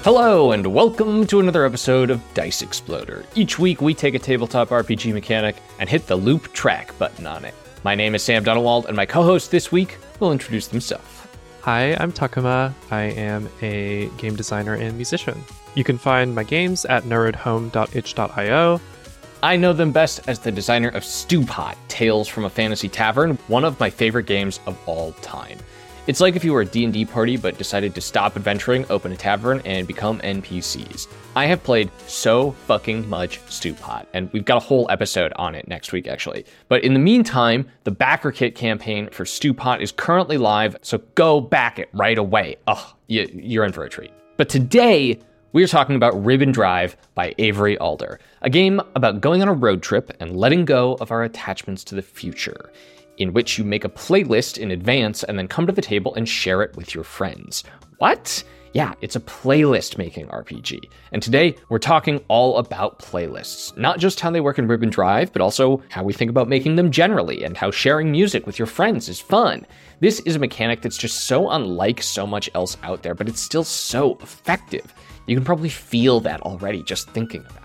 Hello, and welcome to another episode of Dice Exploder. Each week, we take a tabletop RPG mechanic and hit the loop track button on it. My name is Sam Dunawald, and my co-host this week will introduce himself. Hi, I'm Takuma. I am a game designer and musician. You can find my games at nerdhome.itch.io. I know them best as the designer of Stewpot, Tales from a Fantasy Tavern, one of my favorite games of all time. It's like if you were a D&D party but decided to stop adventuring, open a tavern, and become NPCs. I have played so fucking much Stewpot, and we've got a whole episode on it next week, actually. But in the meantime, the Backer Kit campaign for Stewpot is currently live, so go back it right away. You're in for a treat. But today, we are talking about Ribbon Drive by Avery Alder, a game about going on a road trip and letting go of our attachments to the future, in which you make a playlist in advance and then come to the table and share it with your friends. What? Yeah, it's a playlist making RPG. And today, we're talking all about playlists. Not just how they work in Ribbon Drive, but also how we think about making them generally, and how sharing music with your friends is fun. This is a mechanic that's just so unlike so much else out there, but it's still so effective. You can probably feel that already just thinking about it.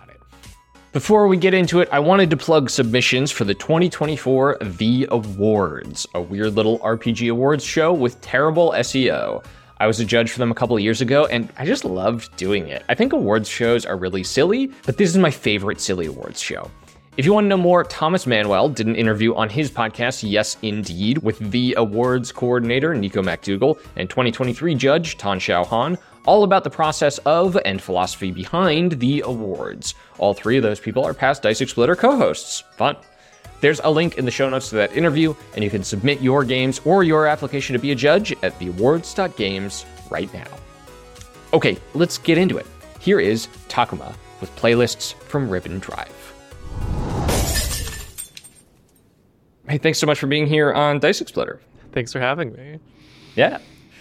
Before we get into it, I wanted to plug submissions for the 2024 The Awards, a weird little RPG awards show with terrible SEO. I was a judge for them a couple of years ago, and I just loved doing it. I think awards shows are really silly, but this is my favorite silly awards show. If you want to know more, Thomas Manuel did an interview on his podcast, Yes Indeed, with the awards coordinator, Nico MacDougall, and 2023 judge, Tan Xiao Han, all about the process of and philosophy behind the awards. All three of those people are past Dice Exploder co-hosts. Fun. There's a link in the show notes to that interview, and you can submit your games or your application to be a judge at theawards.games right now. Okay, let's get into it. Here is Takuma with playlists from Ribbon Drive. Hey, thanks so much for being here on Dice Exploder. Thanks for having me. Yeah.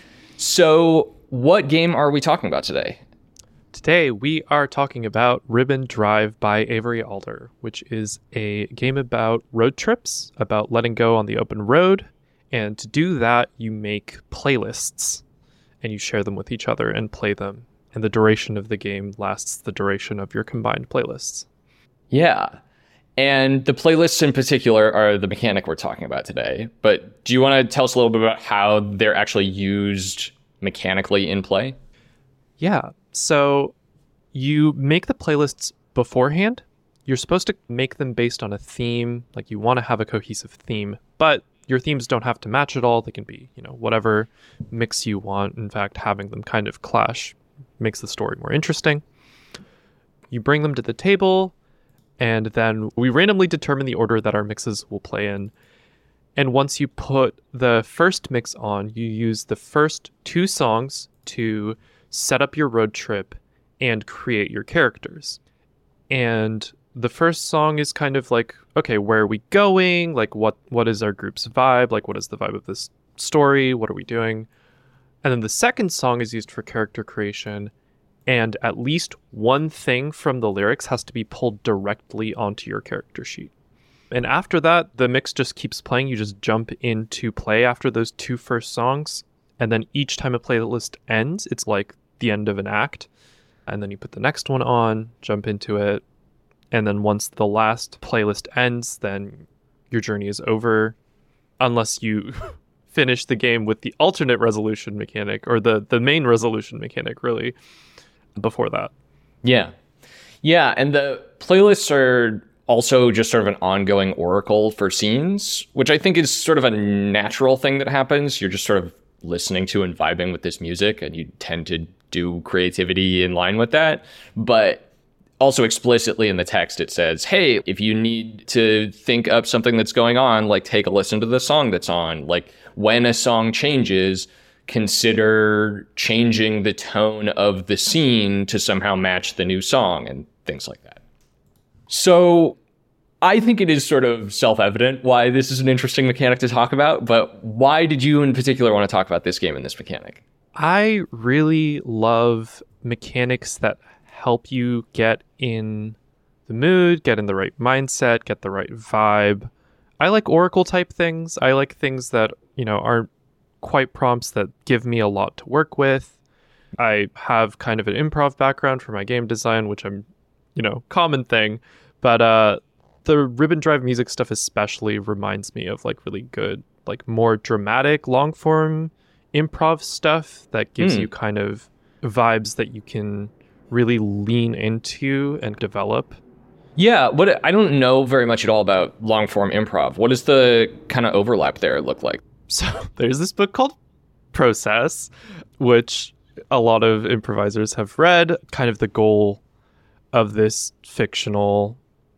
So, what game are we talking about today? Today, we are talking about Ribbon Drive by Avery Alder, which is a game about road trips, about letting go on the open road. And to do that, you make playlists, and you share them with each other and play them. And the duration of the game lasts the duration of your combined playlists. Yeah. And the playlists in particular are the mechanic we're talking about today. But do you want to tell us a little bit about how they're actually used mechanically in play? Yeah. So you make the playlists beforehand. You're supposed to make them based on a theme. Like, you want to have a cohesive theme, but your themes don't have to match at all. They can be, whatever mix you want. In fact, having them kind of clash makes the story more interesting. You bring them to the table, and then we randomly determine the order that our mixes will play in. And once you put the first mix on, you use the first two songs to set up your road trip and create your characters. And the first song is kind of like, okay, where are we going? Like, what is our group's vibe? Like, what is the vibe of this story? What are we doing? And then the second song is used for character creation, and at least one thing from the lyrics has to be pulled directly onto your character sheet. And after that, the mix just keeps playing. You just jump into play after those two first songs. And then each time a playlist ends, it's like the end of an act. And then you put the next one on, jump into it. And then once the last playlist ends, then your journey is over. Unless you finish the game with the alternate resolution mechanic, or the main resolution mechanic, really, before that. Yeah. Yeah, and the playlists are also just sort of an ongoing oracle for scenes, which I think is sort of a natural thing that happens. You're just sort of listening to and vibing with this music, and you tend to do creativity in line with that. But also explicitly in the text, it says, hey, if you need to think up something that's going on, like, take a listen to the song that's on. Like, when a song changes, consider changing the tone of the scene to somehow match the new song and things like that. So I think it is sort of self-evident why this is an interesting mechanic to talk about, but why did you in particular want to talk about this game and this mechanic? I really love mechanics that help you get in the mood, get in the right mindset, get the right vibe. I like Oracle type things. I like things that, aren't quite prompts that give me a lot to work with. I have kind of an improv background for my game design, which I'm, common thing. But the Ribbon Drive music stuff especially reminds me of like really good, like more dramatic, long form improv stuff that gives you kind of vibes that you can really lean into and develop. Yeah, I don't know very much at all about long form improv. What does the kind of overlap there look like? So there's this book called Process, which a lot of improvisers have read. Kind of the goal of this fictional,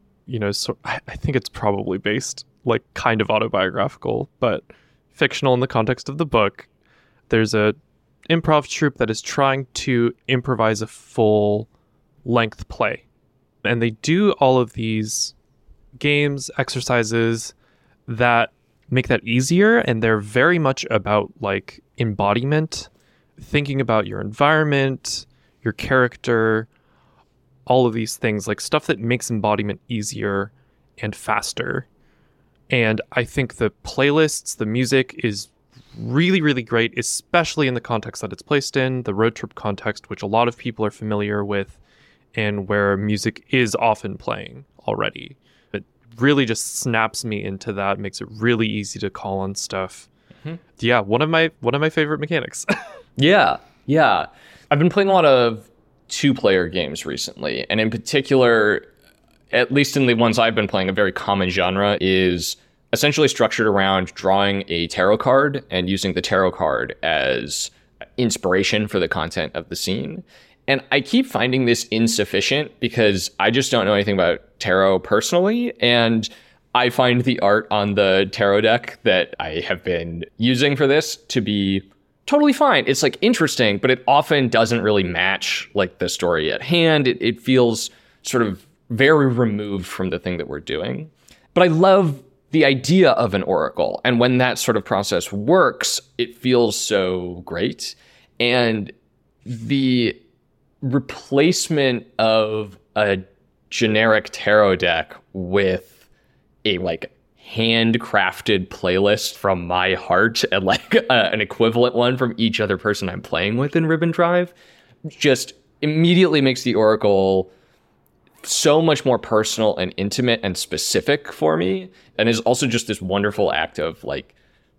so I think it's probably based like kind of autobiographical, but fictional in the context of the book. There's a improv troupe that is trying to improvise a full length play. And they do all of these games, exercises that make that easier. And they're very much about like embodiment, thinking about your environment, your character, all of these things, like stuff that makes embodiment easier and faster. And I think the playlists, the music is really, really great, especially in the context that it's placed in, the road trip context, which a lot of people are familiar with and where music is often playing already. It really just snaps me into that, makes it really easy to call on stuff. Mm-hmm. Yeah, one of my favorite mechanics. Yeah. I've been playing a lot of two-player games recently, and in particular, at least in the ones I've been playing, a very common genre is essentially structured around drawing a tarot card and using the tarot card as inspiration for the content of the scene. And I keep finding this insufficient because I just don't know anything about tarot personally, and I find the art on the tarot deck that I have been using for this to be totally fine. It's like interesting, but it often doesn't really match like the story at hand. It feels sort of very removed from the thing that we're doing. But I love the idea of an oracle. And when that sort of process works, it feels so great. And the replacement of a generic tarot deck with a like handcrafted playlist from my heart and like an equivalent one from each other person I'm playing with in Ribbon Drive just immediately makes the oracle so much more personal and intimate and specific for me, and is also just this wonderful act of like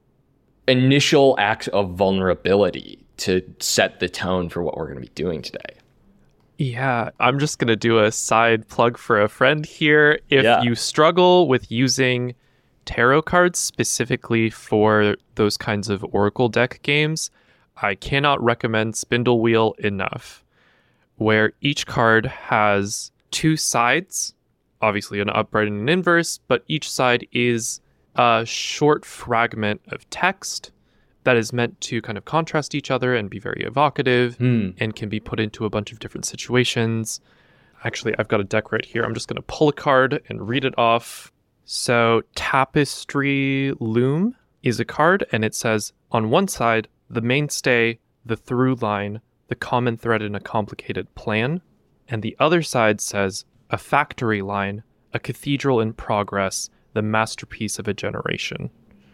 initial act of vulnerability to set the tone for what we're going to be doing today. Yeah, I'm just going to do a side plug for a friend here. If you struggle with using tarot cards specifically for those kinds of oracle deck games, I cannot recommend Spindle Wheel enough, where each card has two sides, obviously an upright and an inverse, but each side is a short fragment of text that is meant to kind of contrast each other and be very evocative and can be put into a bunch of different situations. Actually, I've got a deck right here. I'm just going to pull a card and read it off. So Tapestry Loom is a card, and it says, on one side, the mainstay, the through line, the common thread in a complicated plan. And the other side says, a factory line, a cathedral in progress, the masterpiece of a generation.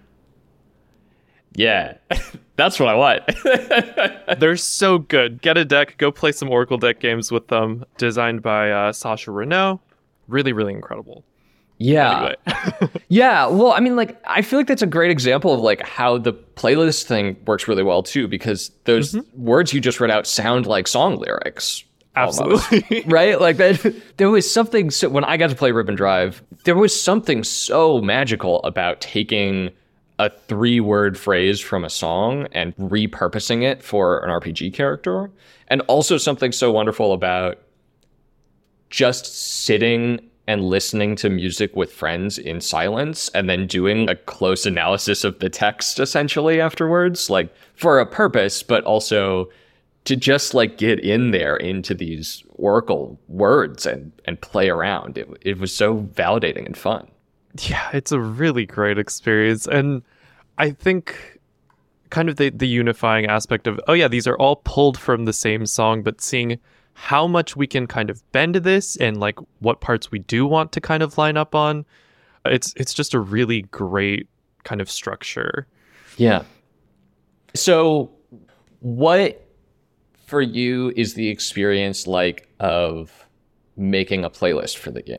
Yeah, that's what I want. They're so good. Get a deck, go play some Oracle deck games with them. Designed by Sasha Renaud. Really, really incredible. Yeah. Anyway. Yeah. Well, I mean, like, I feel like that's a great example of like how the playlist thing works really well too, because those words you just read out sound like song lyrics. Absolutely. Right? Like that. There was something, so when I got to play Ribbon Drive, there was something so magical about taking a 3-word phrase from a song and repurposing it for an RPG character. And also something so wonderful about just sitting and listening to music with friends in silence and then doing a close analysis of the text essentially afterwards, like for a purpose, but also to just like get in there into these oracle words and play around. It was so validating and fun. Yeah, it's a really great experience. And I think kind of the unifying aspect of, oh yeah, these are all pulled from the same song, but seeing how much we can kind of bend this and like what parts we do want to kind of line up on. It's just a really great kind of structure. Yeah. So what for you is the experience like of making a playlist for the game?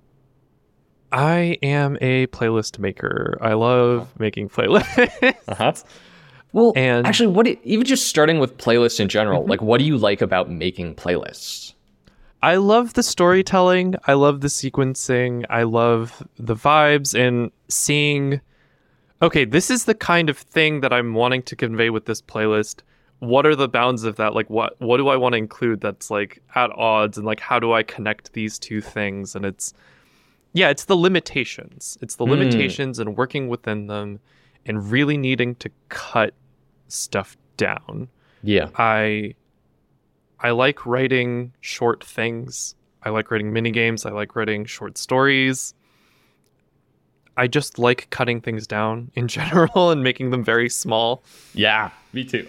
I am a playlist maker. I love making playlists. Uh-huh. Well, And actually, even just starting with playlists in general, like what do you like about making playlists? I love the storytelling. I love the sequencing. I love the vibes and seeing, okay, this is the kind of thing that I'm wanting to convey with this playlist. What are the bounds of that? Like, what do I want to include that's like at odds, and like how do I connect these two things? And it's the limitations. It's the limitations and working within them and really needing to cut stuff down. Yeah. I like writing short things. I like writing mini games. I like writing short stories. I just like cutting things down in general and making them very small. Yeah, me too.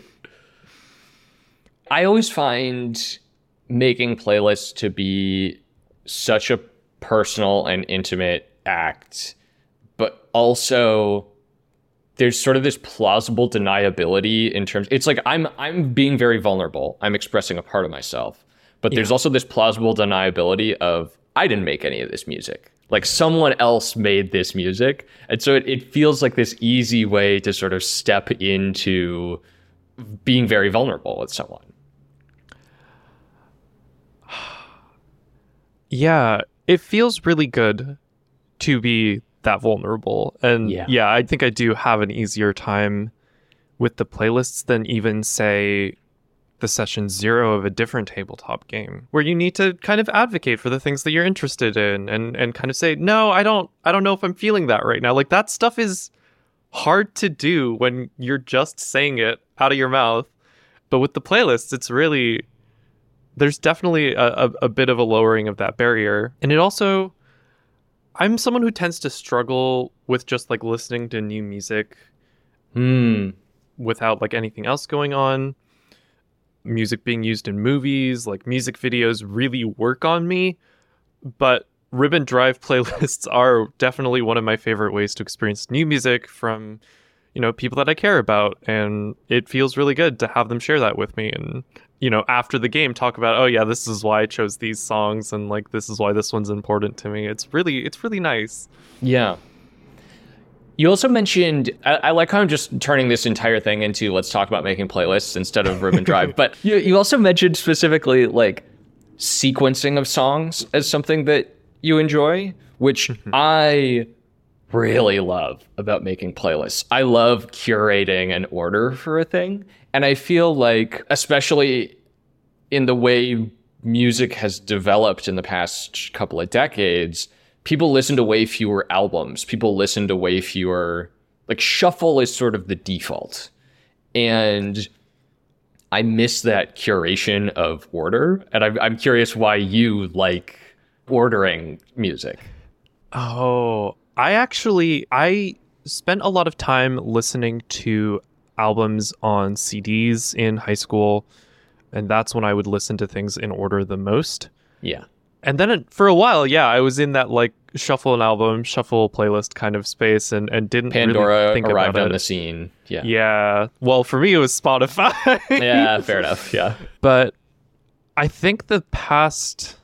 I always find making playlists to be such a personal and intimate act, but also there's sort of this plausible deniability in terms, it's like I'm being very vulnerable. I'm expressing a part of myself, but there's also this plausible deniability of I didn't make any of this music. Like someone else made this music. And so it feels like this easy way to sort of step into being very vulnerable with someone. Yeah, it feels really good to be that vulnerable. And yeah, I think I do have an easier time with the playlists than even, say, the session 0 of a different tabletop game, where you need to kind of advocate for the things that you're interested in and kind of say, no, I don't know if I'm feeling that right now. Like that stuff is hard to do when you're just saying it out of your mouth. But with the playlists, it's really, there's definitely a bit of a lowering of that barrier. And it also, I'm someone who tends to struggle with just like listening to new music without like anything else going on. Music being used in movies, like music videos really work on me. But Ribbon Drive playlists are definitely one of my favorite ways to experience new music from, you know, people that I care about. And it feels really good to have them share that with me. And, you know, after the game, talk about, oh yeah, this is why I chose these songs, and like this is why this one's important to me. It's really nice. Yeah. You also mentioned, I like how I'm just turning this entire thing into let's talk about making playlists instead of Ribbon Drive, but you also mentioned specifically like sequencing of songs as something that you enjoy, which I really love about making playlists. I love curating an order for a thing. And I feel like, especially in the way music has developed in the past couple of decades, people listen to way fewer albums. People listen to way fewer, like shuffle is sort of the default. And I miss that curation of order. And I'm curious why you like ordering music. Oh, I spent a lot of time listening to albums on CDs in high school, and that's when I would listen to things in order the most. Yeah. And then for a while, yeah, I was in that like shuffle an album, shuffle playlist kind of space, and didn't Pandora really think arrived about on it. the scene. Yeah. Yeah. Well, for me, it was Spotify. Yeah, fair enough. Yeah. But I think the past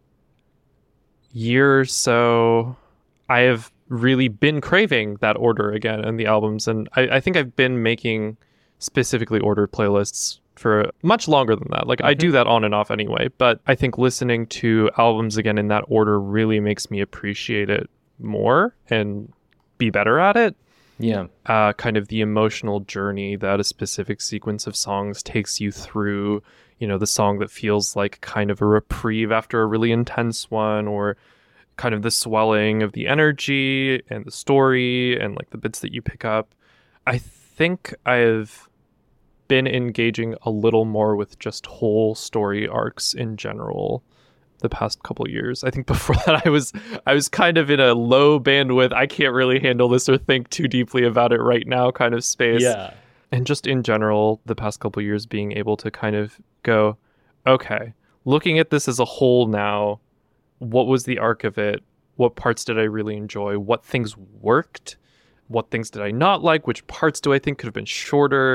year or so, I have really been craving that order again in the albums. And I think I've been making specifically ordered playlists for much longer than that. Like I do that on and off anyway, but I think listening to albums again in that order really makes me appreciate it more and be better at it. Yeah. Kind of the emotional journey that a specific sequence of songs takes you through, you know, the song that feels like kind of a reprieve after a really intense one, or kind of the swelling of the energy and the story and like the bits that you pick up. I think I've been engaging a little more with just whole story arcs in general the past couple years. I think before that I was kind of in a low bandwidth, I can't really handle this or think too deeply about it right now kind of space. Yeah. And just in general, the past couple years being able to kind of go, okay, looking at this as a whole now, what was the arc of it? What parts did I really enjoy? What things worked? What things did I not like? Which parts do I think could have been shorter?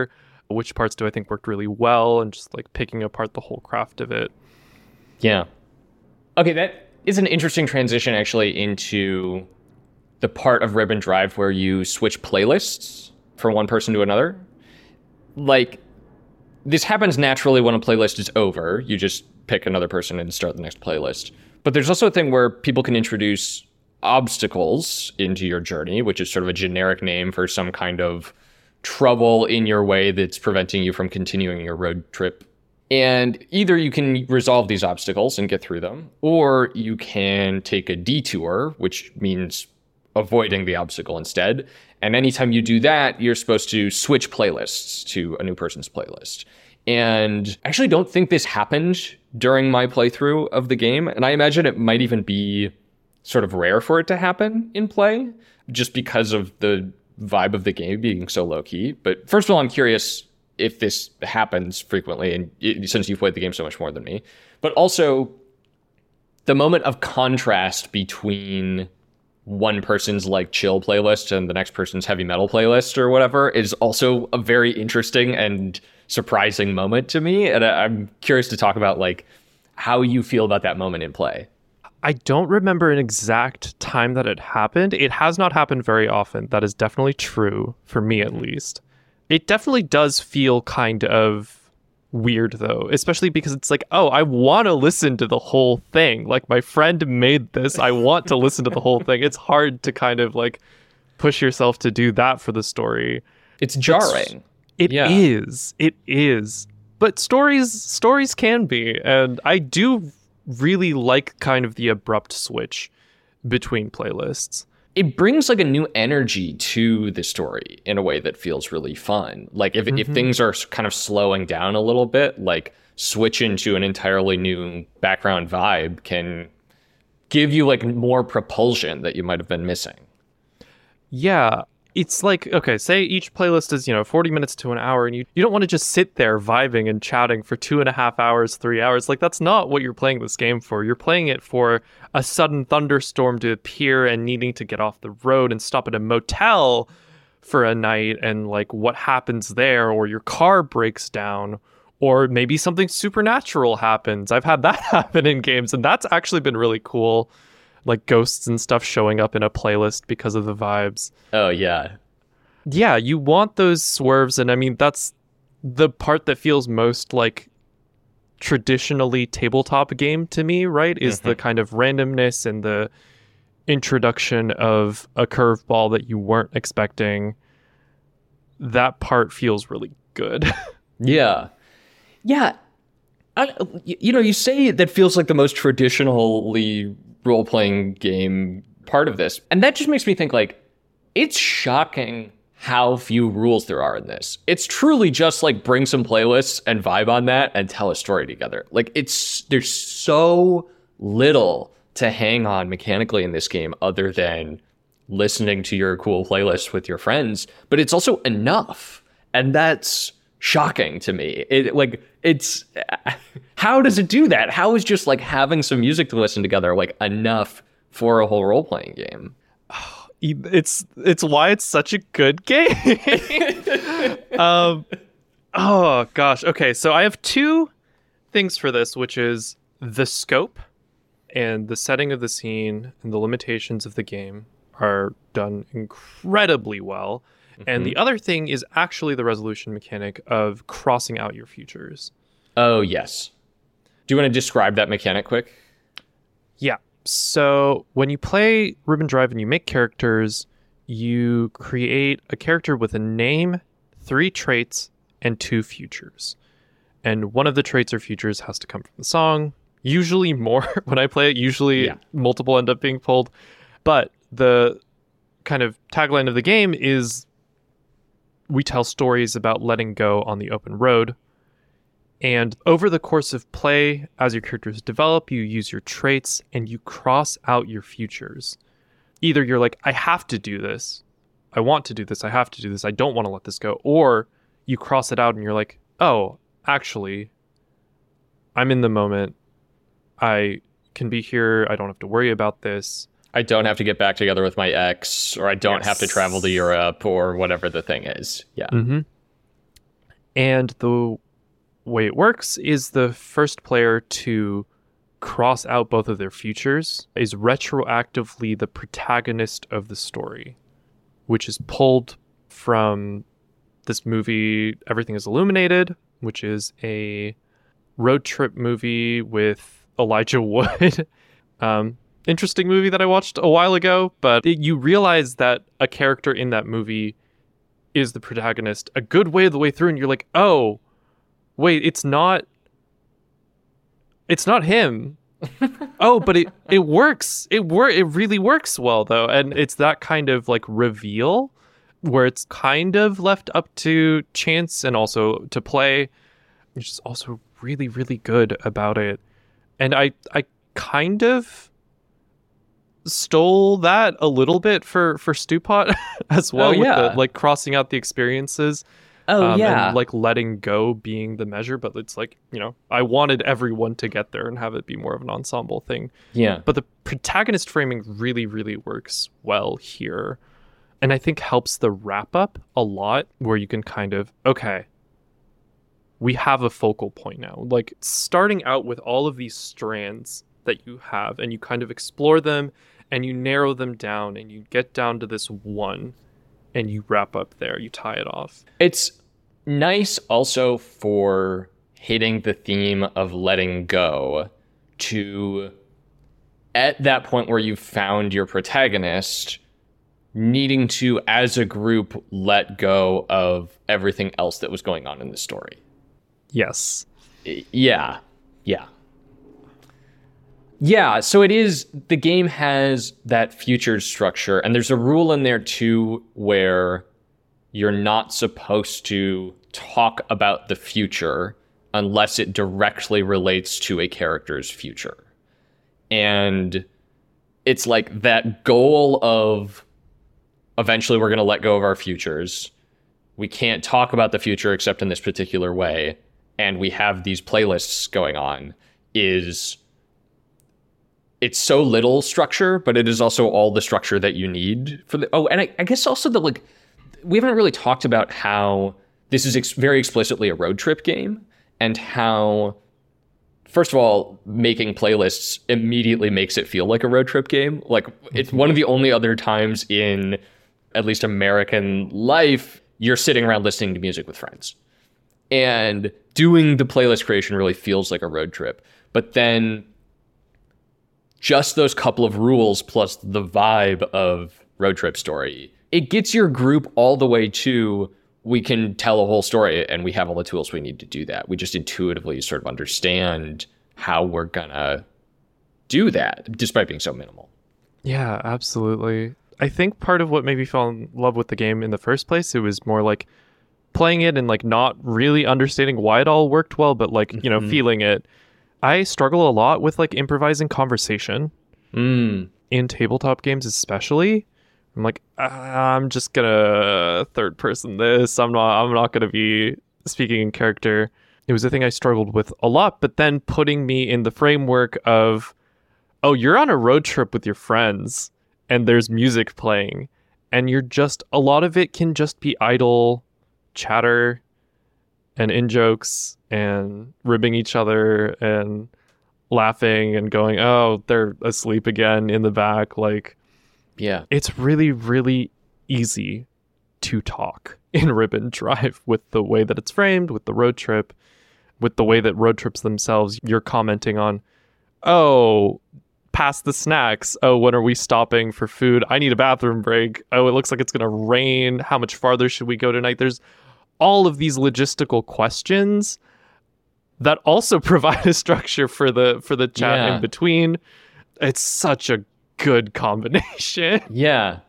which parts do I think worked really well, and just like picking apart the whole craft of it. Yeah. Okay, that is an interesting transition actually into the part of Ribbon Drive where you switch playlists from one person to another. Like, this happens naturally when a playlist is over. You just pick another person and start the next playlist. But there's also a thing where people can introduce obstacles into your journey, which is sort of a generic name for some kind of trouble in your way that's preventing you from continuing your road trip. And either you can resolve these obstacles and get through them, or you can take a detour, which means avoiding the obstacle instead. And anytime you do that, you're supposed to switch playlists to a new person's playlist. And I actually don't think this happened during my playthrough of the game. And I imagine it might even be sort of rare for it to happen in play, just because of the vibe of the game being so low key. But first of all, I'm curious if this happens frequently, and since you've played the game so much more than me. But also, the moment of contrast between one person's like chill playlist and the next person's heavy metal playlist or whatever is also a very interesting and surprising moment to me. And I'm curious to talk about like how you feel about that moment in play. I don't remember an exact time that it happened. It has not happened very often. That is definitely true, for me at least. It definitely does feel kind of weird, though, especially because it's like, oh, I want to listen to the whole thing. Like, my friend made this. I want to listen to the whole thing. It's hard to kind of like push yourself to do that for the story. It's jarring. It is. But stories can be. And I do really like kind of the abrupt switch between playlists. It brings like a new energy to the story in a way that feels really fun. Like if things are kind of slowing down a little bit, like switching to an entirely new background vibe can give you like more propulsion that you might have been missing. Yeah. It's like, okay, say each playlist is, 40 minutes to an hour, and you don't want to just sit there vibing and chatting for 2.5 hours, 3 hours. Like, that's not what you're playing this game for. You're playing it for a sudden thunderstorm to appear and needing to get off the road and stop at a motel for a night, and like what happens there, or your car breaks down, or maybe something supernatural happens. I've had that happen in games, and that's actually been really cool. Like ghosts and stuff showing up in a playlist because of the vibes. Oh, yeah. Yeah, you want those swerves. And I mean, that's the part that feels most like traditionally tabletop game to me, right? Is the kind of randomness and the introduction of a curveball that you weren't expecting. That part feels really good. Yeah. Yeah. You say that feels like the most traditionally role-playing game part of this. And that just makes me think like, it's shocking how few rules there are in this. It's truly just like bring some playlists and vibe on that and tell a story together. Like there's so little to hang on mechanically in this game other than listening to your cool playlist with your friends, but it's also enough. And that's shocking to me. How does it do that? How is just like having some music to listen together like enough for a whole role-playing game? It's why it's such a good game. Oh gosh. Okay, so I have two things for this, which is the scope and the setting of the scene and the limitations of the game are done incredibly well. And the other thing is actually the resolution mechanic of crossing out your futures. Oh, yes. Do you want to describe that mechanic quick? Yeah. So when you play Ribbon Drive and you make characters, you create a character with a name, 3 traits, and 2 futures. And one of the traits or futures has to come from the song. Usually more when I play it. Usually multiple end up being pulled. But the kind of tagline of the game is we tell stories about letting go on the open road. And over the course of play, as your characters develop, you use your traits and you cross out your futures. Either you're like, I have to do this. I want to do this. I have to do this. I don't want to let this go. Or you cross it out and you're like, oh, actually, I'm in the moment. I can be here. I don't have to worry about this. I don't have to get back together with my ex, or I don't have to travel to Europe, or whatever the thing is. Yeah. And the way it works is the first player to cross out both of their futures is retroactively the protagonist of the story, which is pulled from this movie Everything is Illuminated, which is a road trip movie with Elijah Wood. Interesting movie that I watched a while ago, but you realize that a character in that movie is the protagonist a good way of the way through, and you're like, oh, wait, it's not him. Oh, but it works. It really works well though, and it's that kind of like reveal where it's kind of left up to chance and also to play, which is also really, really good about it. And I kind of stole that a little bit for Stewpot as well. Oh, yeah. With the, like crossing out the experiences. And like letting go being the measure, but it's like, you know, I wanted everyone to get there and have it be more of an ensemble thing. Yeah. But the protagonist framing really, really works well here. And I think helps the wrap up a lot, where you can kind of, okay, we have a focal point now. Like starting out with all of these strands that you have, and you kind of explore them and you narrow them down and you get down to this one. And you wrap up there, you tie it off. It's nice also for hitting the theme of letting go to, at that point where you've found your protagonist, needing to, as a group, let go of everything else that was going on in the story. Yes. Yeah. Yeah, so it is, the game has that future structure, and there's a rule in there too where you're not supposed to talk about the future unless it directly relates to a character's future. And it's like that goal of eventually we're going to let go of our futures. We can't talk about the future except in this particular way, and we have these playlists going on, is... it's so little structure, but it is also all the structure that you need for the... Oh, and I guess also the, like, we haven't really talked about how this is very explicitly a road trip game, and how, first of all, making playlists immediately makes it feel like a road trip game. Like, it's one of the only other times in at least American life you're sitting around listening to music with friends. And doing the playlist creation really feels like a road trip. But then just those couple of rules plus the vibe of road trip story, it gets your group all the way to, we can tell a whole story and we have all the tools we need to do that. We just intuitively sort of understand how we're gonna do that, despite being so minimal. Yeah, absolutely. I think part of what made me fall in love with the game in the first place, it was more like playing it and like not really understanding why it all worked well, but like, you know, feeling it. I struggle a lot with like improvising conversation in tabletop games, especially. I'm like, I'm just gonna third person this. I'm not gonna be speaking in character. It was a thing I struggled with a lot, but then putting me in the framework of, oh, you're on a road trip with your friends and there's music playing, and you're just, a lot of it can just be idle chatter and in-jokes and ribbing each other and laughing and going, oh, they're asleep again in the back. Like, yeah, it's really, really easy to talk in Ribbon Drive with the way that it's framed, with the road trip, with the way that road trips themselves, you're commenting on, oh, past the snacks. Oh, when are we stopping for food? I need a bathroom break. Oh, it looks like it's going to rain. How much farther should we go tonight? There's all of these logistical questions that also provide a structure for the chat in between. It's such a good combination. Yeah.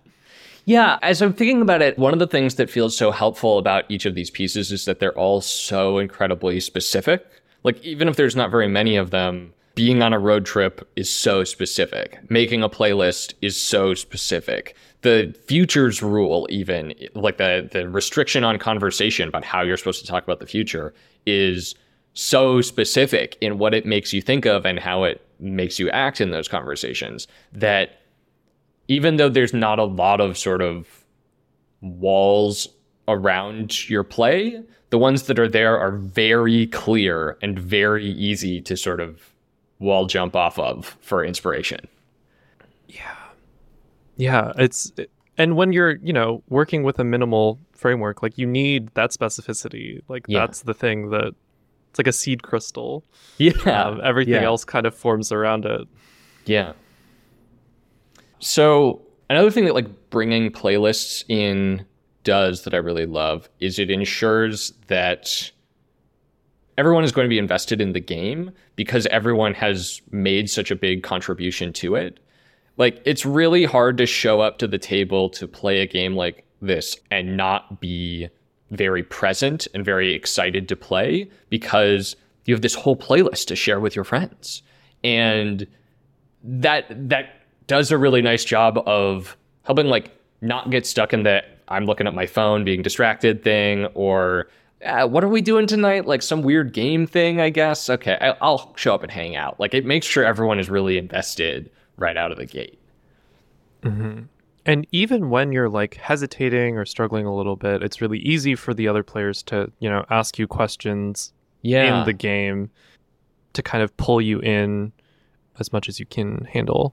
As I'm thinking about it, one of the things that feels so helpful about each of these pieces is that they're all so incredibly specific. Like, even if there's not very many of them, being on a road trip is so specific. Making a playlist is so specific. The futures rule, even, like the restriction on conversation about how you're supposed to talk about the future, is so specific in what it makes you think of and how it makes you act in those conversations, that even though there's not a lot of sort of walls around your play, the ones that are there are very clear and very easy to sort of wall jump off of for inspiration. Yeah, and when you're, working with a minimal framework, like you need that specificity. Like that's the thing that it's like a seed crystal. Yeah. Everything else kind of forms around it. Yeah. So another thing that like bringing playlists in does that I really love is it ensures that everyone is going to be invested in the game because everyone has made such a big contribution to it. Like, it's really hard to show up to the table to play a game like this and not be very present and very excited to play because you have this whole playlist to share with your friends. And that does a really nice job of helping like not get stuck in the I'm looking at my phone being distracted thing, or what are we doing tonight? Like some weird game thing, I guess. Okay, I'll show up and hang out. Like, it makes sure everyone is really invested right out of the gate. Mm-hmm. And even when you're like hesitating or struggling a little bit, it's really easy for the other players to, ask you questions in the game to kind of pull you in as much as you can handle.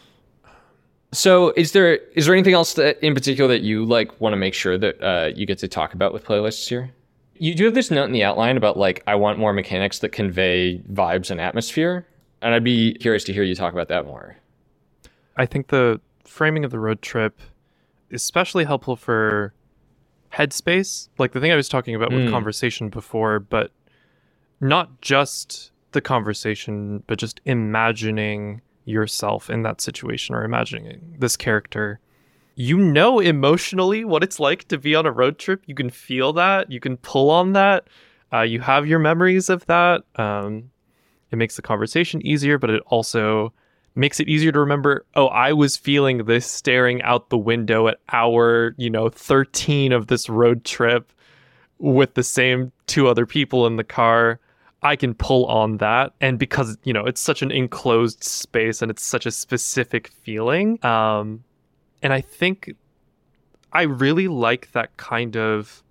So is there anything else that in particular that you like want to make sure that you get to talk about with playlists here? You do have this note in the outline about like, I want more mechanics that convey vibes and atmosphere. And I'd be curious to hear you talk about that more. I think the framing of the road trip is especially helpful for headspace. Like the thing I was talking about with conversation before, but not just the conversation, but just imagining yourself in that situation or imagining this character. Emotionally what it's like to be on a road trip. You can feel that. You can pull on that. You have your memories of that. It makes the conversation easier, but it also makes it easier to remember, I was feeling this staring out the window at hour, 13 of this road trip with the same two other people in the car. I can pull on that. And because, it's such an enclosed space and it's such a specific feeling. And I think I really like that kind of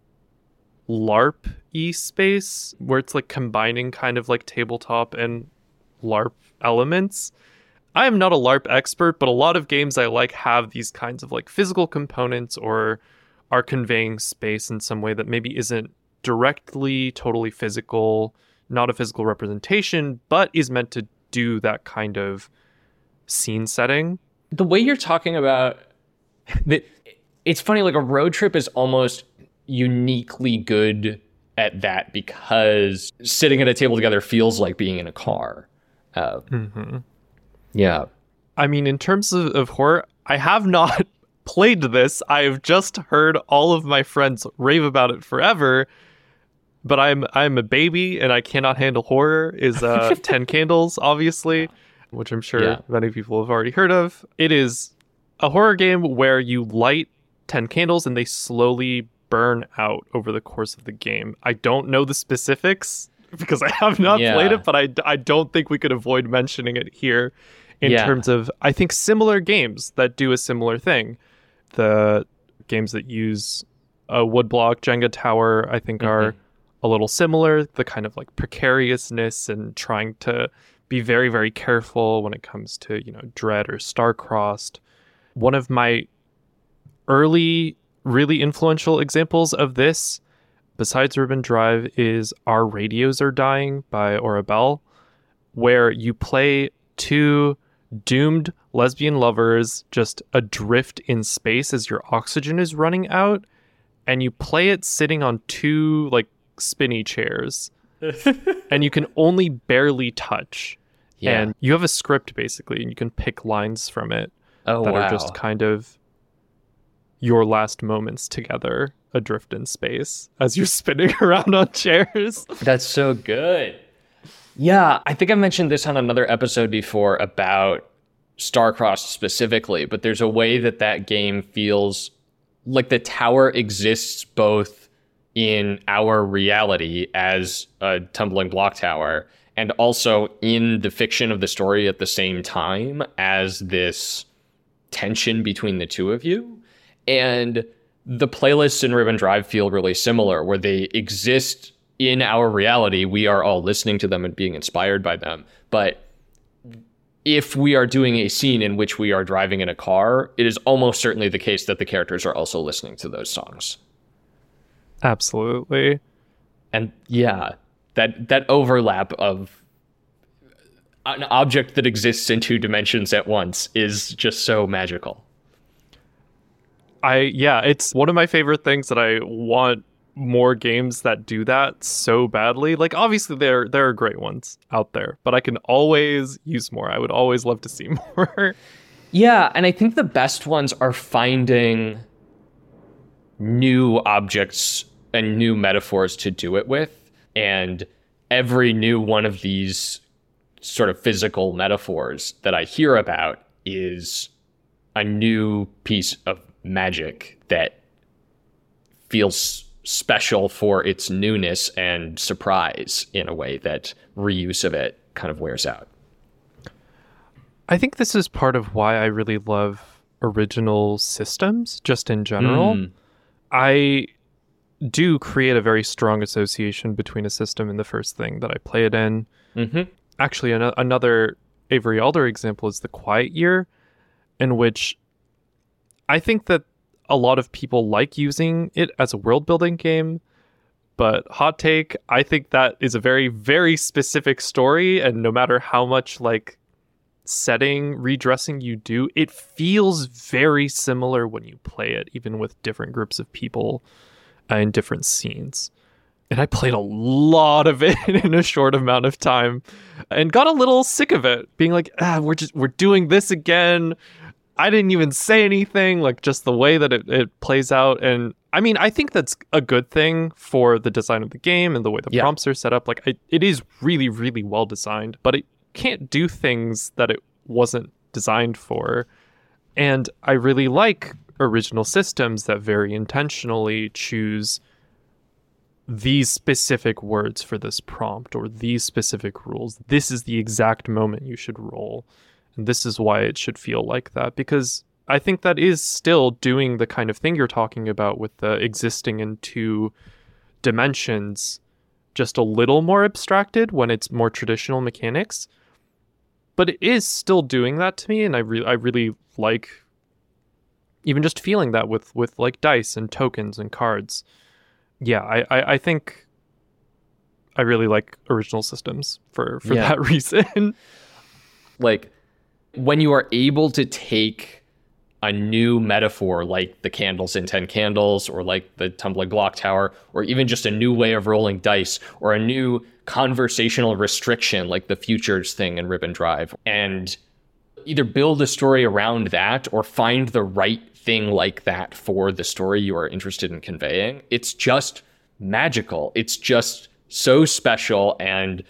LARP-y space where it's like combining kind of like tabletop and LARP elements. I am not a LARP expert, but a lot of games I like have these kinds of like physical components or are conveying space in some way that maybe isn't directly totally physical, not a physical representation, but is meant to do that kind of scene setting. The way you're talking about it's funny, like a road trip is almost uniquely good at that because sitting at a table together feels like being in a car. Yeah. I mean, in terms of horror, I have not played this. I have just heard all of my friends rave about it forever. But I'm a baby and I cannot handle horror is 10 Candles, obviously, which I'm sure many people have already heard of. It is a horror game where you light 10 candles and they slowly burn out over the course of the game. I don't know the specifics because I have not played it, but I don't think we could avoid mentioning it here in terms of, I think, similar games that do a similar thing. The games that use a woodblock Jenga tower, I think, are a little similar. The kind of like precariousness and trying to be very, very careful when it comes to, Dread or Star-Crossed. One of my early, really influential examples of this, besides Ribbon Drive, is Our Radios Are Dying by Orabelle, where you play two doomed lesbian lovers just adrift in space as your oxygen is running out, and you play it sitting on two like spinny chairs and you can only barely touch. And you have a script basically, and you can pick lines from it are just kind of your last moments together adrift in space as you're spinning around on chairs. That's so good. Yeah, I think I mentioned this on another episode before about Star-Crossed specifically, but there's a way that game feels like the tower exists both in our reality as a tumbling block tower and also in the fiction of the story at the same time as this tension between the two of you. And the playlists in Ribbon Drive feel really similar, where they exist in our reality. We are all listening to them and being inspired by them. But if we are doing a scene in which we are driving in a car, it is almost certainly the case that the characters are also listening to those songs. Absolutely. And yeah, that overlap of an object that exists in two dimensions at once is just so magical. It's one of my favorite things that I want more games that do that so badly. Like, obviously there are great ones out there, but I can always use more. I would always love to see more. Yeah, and I think the best ones are finding new objects and new metaphors to do it with. And every new one of these sort of physical metaphors that I hear about is a new piece of magic that feels special for its newness and surprise in a way that reuse of it kind of wears out. I think this is part of why I really love original systems, just in general. I do create a very strong association between a system and the first thing that I play it in. Actually, another Avery Alder example is The Quiet Year, in which I think that a lot of people like using it as a world building game, but hot take, I think that is a very, very specific story, and no matter how much like setting redressing you do, it feels very similar when you play it, even with different groups of people in different scenes. And I played a lot of it in a short amount of time and got a little sick of it, being like, we're doing this again. I didn't even say anything, like just the way that it plays out. And I mean, I think that's a good thing for the design of the game and the way the prompts are set up. Like it is really, really well designed, but it can't do things that it wasn't designed for. And I really like original systems that very intentionally choose these specific words for this prompt or these specific rules. This is the exact moment you should roll. And this is why it should feel like that, because I think that is still doing the kind of thing you're talking about with the existing in two dimensions, just a little more abstracted when it's more traditional mechanics. But it is still doing that to me, and I really like even just feeling that with like dice and tokens and cards. Yeah, I think I really like original systems for that reason. Like, when you are able to take a new metaphor like the candles in 10 Candles or like the tumbling block tower, or even just a new way of rolling dice, or a new conversational restriction like the futures thing in Ribbon Drive, and either build a story around that or find the right thing like that for the story you are interested in conveying, it's just magical. It's just so special, and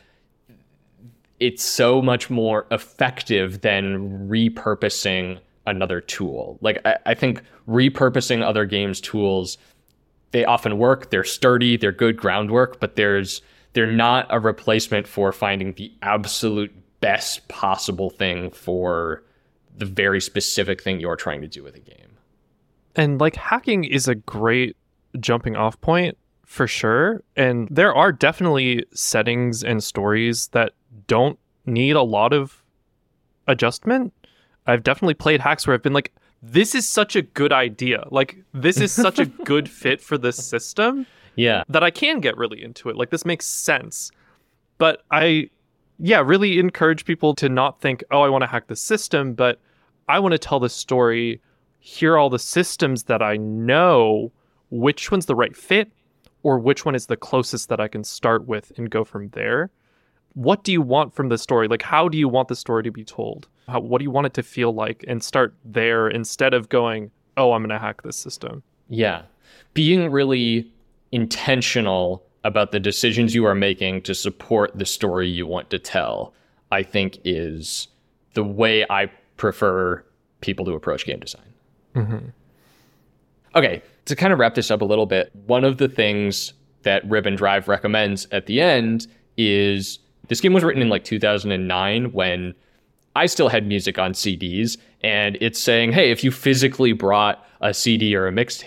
it's so much more effective than repurposing another tool. Like, I think repurposing other games' tools, they often work, they're sturdy, they're good groundwork, but they're not a replacement for finding the absolute best possible thing for the very specific thing you're trying to do with a game. And like, hacking is a great jumping off point for sure. And there are definitely settings and stories that don't need a lot of adjustment. I've definitely played hacks where I've been like, this is such a good idea. Like, this is such a good fit for this system. Yeah. That I can get really into it. Like, this makes sense. But I really encourage people to not think, oh, I want to hack the system, but I want to tell the story. Here are all the systems that I know, which one's the right fit, or which one is the closest that I can start with and go from there. What do you want from the story? Like, how do you want the story to be told? What do you want it to feel like? And start there instead of going, oh, I'm going to hack this system. Yeah. Being really intentional about the decisions you are making to support the story you want to tell, I think, is the way I prefer people to approach game design. Mm-hmm. Okay, to kind of wrap this up a little bit, one of the things that Ribbon Drive recommends at the end is, this game was written in like 2009 when I still had music on CDs, and it's saying, hey, if you physically brought a CD or a mixtape,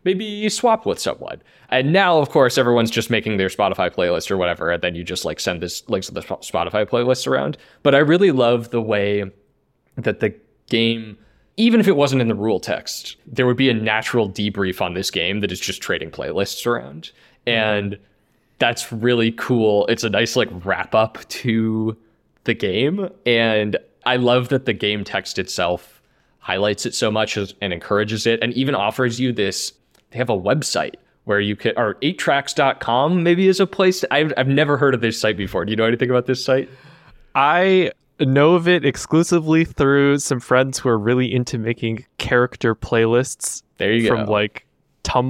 maybe swap with someone. And now, of course, everyone's just making their Spotify playlist or whatever, and then you just like send this links to the Spotify playlists around. But I really love the way that the game, even if it wasn't in the rule text, there would be a natural debrief on this game that is just trading playlists around. And that's really cool. It's a nice like wrap up to the game. And I love that the game text itself highlights it so much and encourages it, and even offers you this. They have a website where you could, or 8tracks.com maybe is a place. I've never heard of this site before. Do you know anything about this site? I know of it exclusively through some friends who are really into making character playlists. There you go. From like Tumblr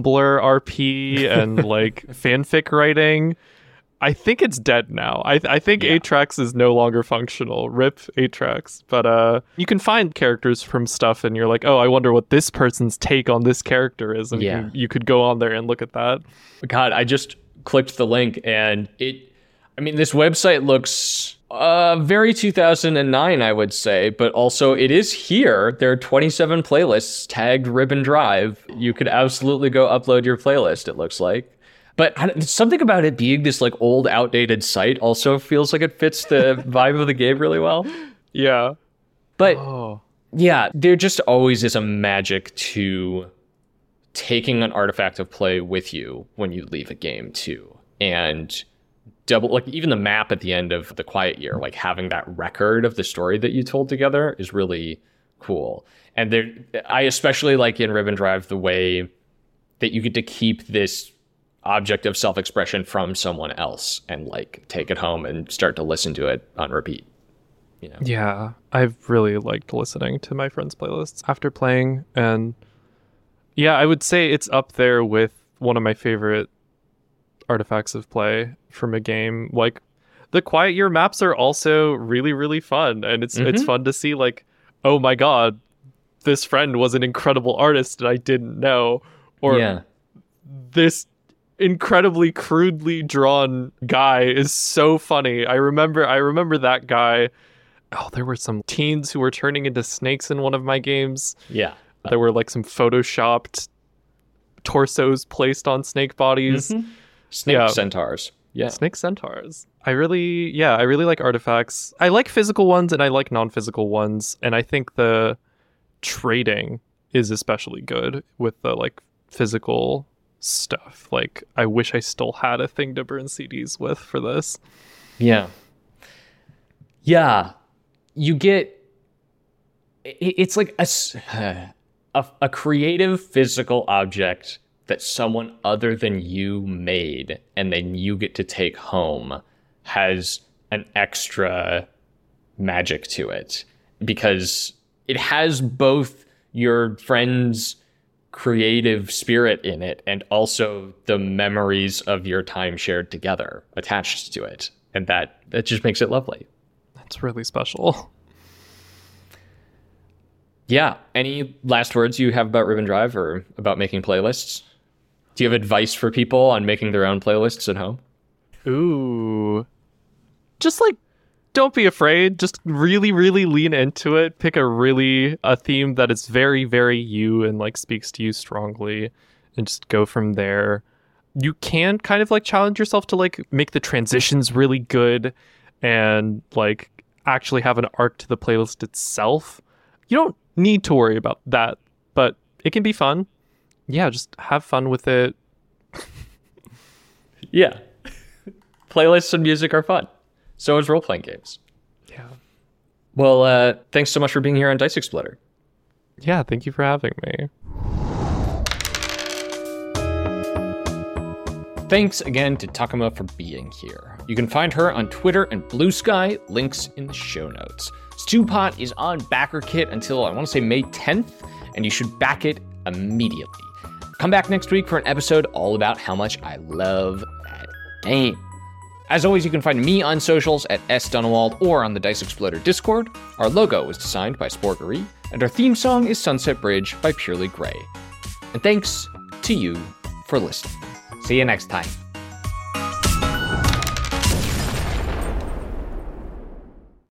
RP and like fanfic writing. I think it's dead now. I think 8tracks is no longer functional. RIP 8tracks. But you can find characters from stuff and you're like, oh, I wonder what this person's take on this character is. And you could go on there and look at that. God, I just clicked the link and this website looks very 2009, I would say, but also it is here. There are 27 playlists tagged Ribbon Drive. You could absolutely go upload your playlist, it looks like. But something about it being this like old, outdated site also feels like it fits the vibe of the game really well. Yeah. But yeah, there just always is a magic to taking an artifact of play with you when you leave a game too. And like even the map at the end of The Quiet Year, like having that record of the story that you told together is really cool. And I especially like in Ribbon Drive the way that you get to keep this object of self-expression from someone else and like take it home and start to listen to it on repeat. You know? Yeah, I've really liked listening to my friends' playlists after playing, and yeah, I would say it's up there with one of my favorite artifacts of play from a game. Like the Quiet Year maps are also really, really fun, and it's fun to see like, oh my god, this friend was an incredible artist and I didn't know, or this incredibly crudely drawn guy is so funny. I remember that guy. Oh, there were some teens who were turning into snakes in one of my games. Yeah. There were like some photoshopped torsos placed on snake bodies. Snake centaurs. Yeah. Snake centaurs. I really like artifacts. I like physical ones and I like non-physical ones. And I think the trading is especially good with the like physical stuff. Like I wish I still had a thing to burn CDs with for this. Yeah You get, it's like a creative physical object that someone other than you made and then you get to take home has an extra magic to it because it has both your friend's creative spirit in it and also the memories of your time shared together attached to it, and that just makes it lovely. That's really special. Yeah. Any last words you have about Ribbon Drive or about making playlists? Do you have advice for people on making their own playlists at home? Ooh, just like, don't be afraid. Just really, really lean into it. Pick a theme that is very, very you and like speaks to you strongly, and just go from there. You can kind of like challenge yourself to like make the transitions really good and like actually have an arc to the playlist itself. You don't need to worry about that, but it can be fun. Yeah, just have fun with it. Yeah. Playlists and music are fun. So is role-playing games. Yeah. Well, thanks so much for being here on Dice Exploder. Yeah, thank you for having me. Thanks again to Takuma for being here. You can find her on Twitter and Blue Sky, links in the show notes. Stewpot is on BackerKit until, I want to say, May 10th, and you should back it immediately. Come back next week for an episode all about how much I love that game. As always, you can find me on socials at @sdunwald or on the Dice Exploder Discord. Our logo was designed by Sporgery, and our theme song is Sunset Bridge by Purely Grey. And thanks to you for listening. See you next time.